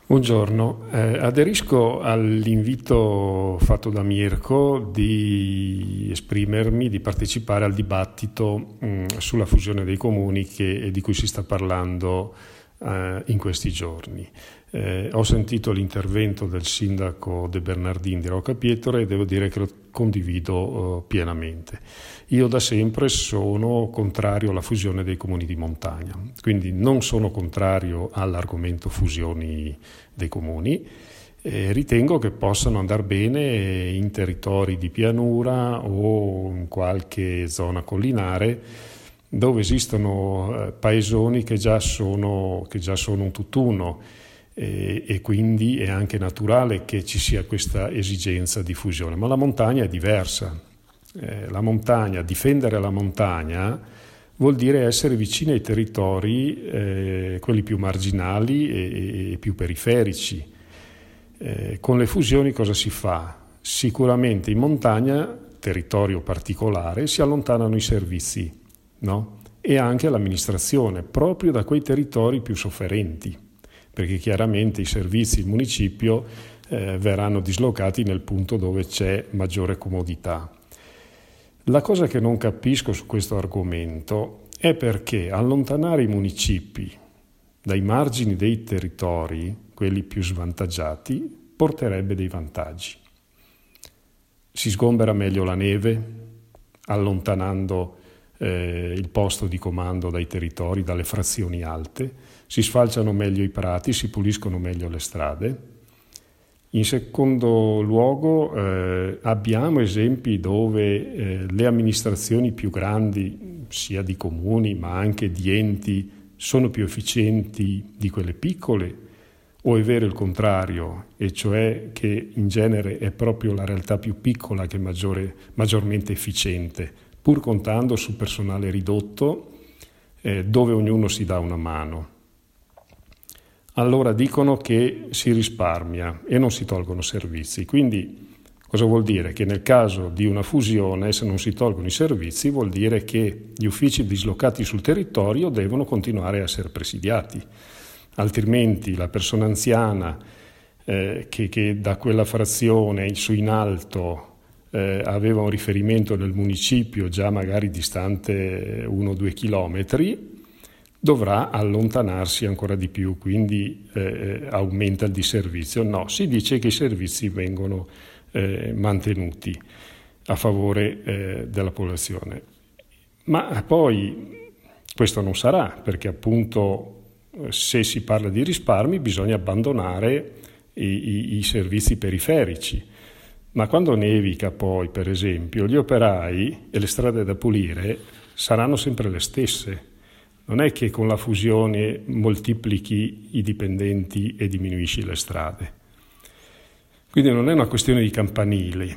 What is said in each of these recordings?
Buongiorno, aderisco all'invito fatto da Mirko di esprimermi, di partecipare al dibattito sulla fusione dei comuni di cui si sta parlando in questi giorni. Ho sentito l'intervento del sindaco De Bernardin di Roccapietro e devo dire che lo condivido pienamente. Io da sempre sono contrario alla fusione dei comuni di montagna, quindi non sono contrario all'argomento fusioni dei comuni. Ritengo che possano andare bene in territori di pianura o in qualche zona collinare dove esistono paesoni che già sono un tutt'uno. E quindi è anche naturale che ci sia questa esigenza di fusione, ma la montagna è diversa. Difendere la montagna vuol dire essere vicini ai territori, quelli più marginali e più periferici. Con le fusioni cosa si fa? Sicuramente in montagna, territorio particolare, si allontanano i servizi, no? E anche l'amministrazione, proprio da quei territori più sofferenti, perché chiaramente i servizi, il municipio verranno dislocati nel punto dove c'è maggiore comodità. La cosa che non capisco su questo argomento è perché allontanare i municipi dai margini dei territori, quelli più svantaggiati, porterebbe dei vantaggi. Si sgombera meglio la neve, allontanando il posto di comando dai territori, dalle frazioni alte, si sfalciano meglio i prati, si puliscono meglio le strade. In secondo luogo abbiamo esempi dove le amministrazioni più grandi, sia di comuni ma anche di enti, sono più efficienti di quelle piccole, o è vero il contrario, e cioè che in genere è proprio la realtà più piccola che è maggiormente efficiente, pur contando su personale ridotto dove ognuno si dà una mano. Allora dicono che si risparmia e non si tolgono servizi. Quindi cosa vuol dire? Che nel caso di una fusione, se non si tolgono i servizi, vuol dire che gli uffici dislocati sul territorio devono continuare a essere presidiati. Altrimenti la persona anziana che da quella frazione su in alto aveva un riferimento nel municipio già magari distante 1 o 2 chilometri, dovrà allontanarsi ancora di più, quindi aumenta il disservizio. No, si dice che i servizi vengono mantenuti a favore della popolazione. Ma poi questo non sarà, perché appunto se si parla di risparmi bisogna abbandonare i servizi periferici. Ma quando nevica poi, per esempio, gli operai e le strade da pulire saranno sempre le stesse. Non è che con la fusione moltiplichi i dipendenti e diminuisci le strade. Quindi non è una questione di campanili,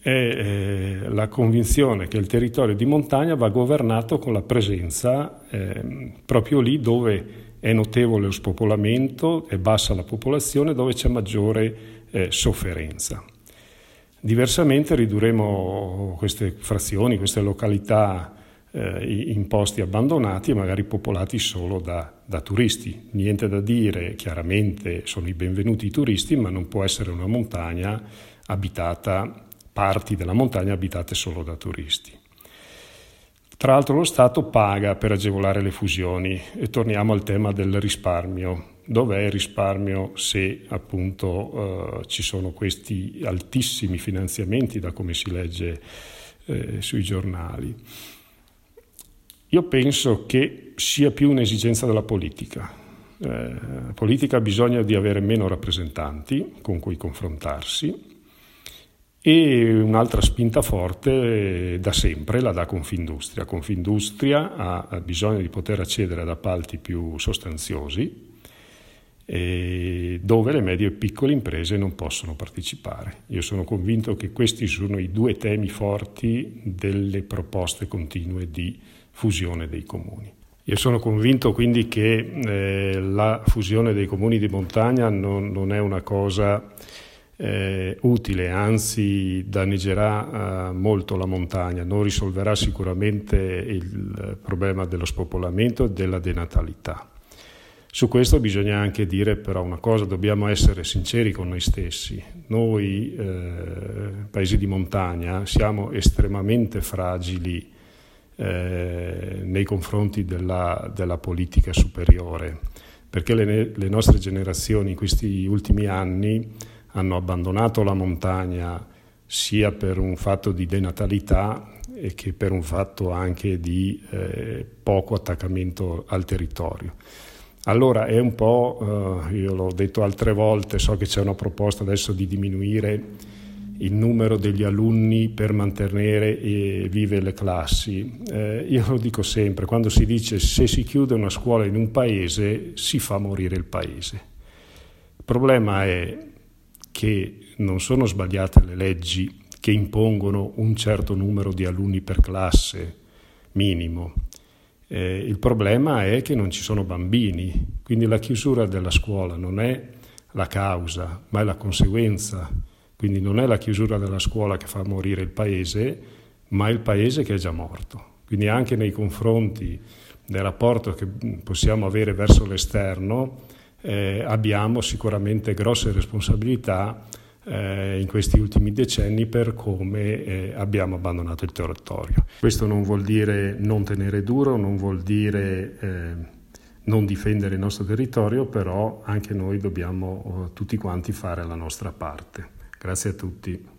è la convinzione che il territorio di montagna va governato con la presenza proprio lì dove è notevole lo spopolamento, è bassa la popolazione, dove c'è maggiore sofferenza. Diversamente ridurremo queste frazioni, queste località in posti abbandonati e magari popolati solo da turisti. Niente da dire, chiaramente sono i benvenuti i turisti, ma non può essere una montagna abitata, parti della montagna abitate solo da turisti. Tra l'altro lo Stato paga per agevolare le fusioni e torniamo al tema del risparmio. Dov'è il risparmio se appunto ci sono questi altissimi finanziamenti, da come si legge sui giornali? Io penso che sia più un'esigenza della politica. La politica ha bisogno di avere meno rappresentanti con cui confrontarsi, e un'altra spinta forte da sempre la dà Confindustria. Confindustria ha bisogno di poter accedere ad appalti più sostanziosi, dove le medie e piccole imprese non possono partecipare. Io sono convinto che questi sono i 2 temi forti delle proposte continue di fusione dei comuni. Io sono convinto quindi che la fusione dei comuni di montagna non è una cosa utile, anzi danneggerà molto la montagna, non risolverà sicuramente il problema dello spopolamento e della denatalità. Su questo bisogna anche dire però una cosa, dobbiamo essere sinceri con noi stessi. Noi, paesi di montagna, siamo estremamente fragili nei confronti della politica superiore, perché le nostre generazioni in questi ultimi anni hanno abbandonato la montagna sia per un fatto di denatalità e che per un fatto anche di poco attaccamento al territorio. Allora è un po', io l'ho detto altre volte, so che c'è una proposta adesso di diminuire il numero degli alunni per mantenere vive le classi. Io lo dico sempre, quando si dice se si chiude una scuola in un paese si fa morire il paese. Il problema è che non sono sbagliate le leggi che impongono un certo numero di alunni per classe minimo. Il problema è che non ci sono bambini, quindi la chiusura della scuola non è la causa, ma è la conseguenza. Quindi non è la chiusura della scuola che fa morire il paese, ma il paese che è già morto. Quindi anche nei confronti del rapporto che possiamo avere verso l'esterno abbiamo sicuramente grosse responsabilità in questi ultimi decenni per come abbiamo abbandonato il territorio. Questo non vuol dire non tenere duro, non vuol dire non difendere il nostro territorio, però anche noi dobbiamo tutti quanti fare la nostra parte. Grazie a tutti.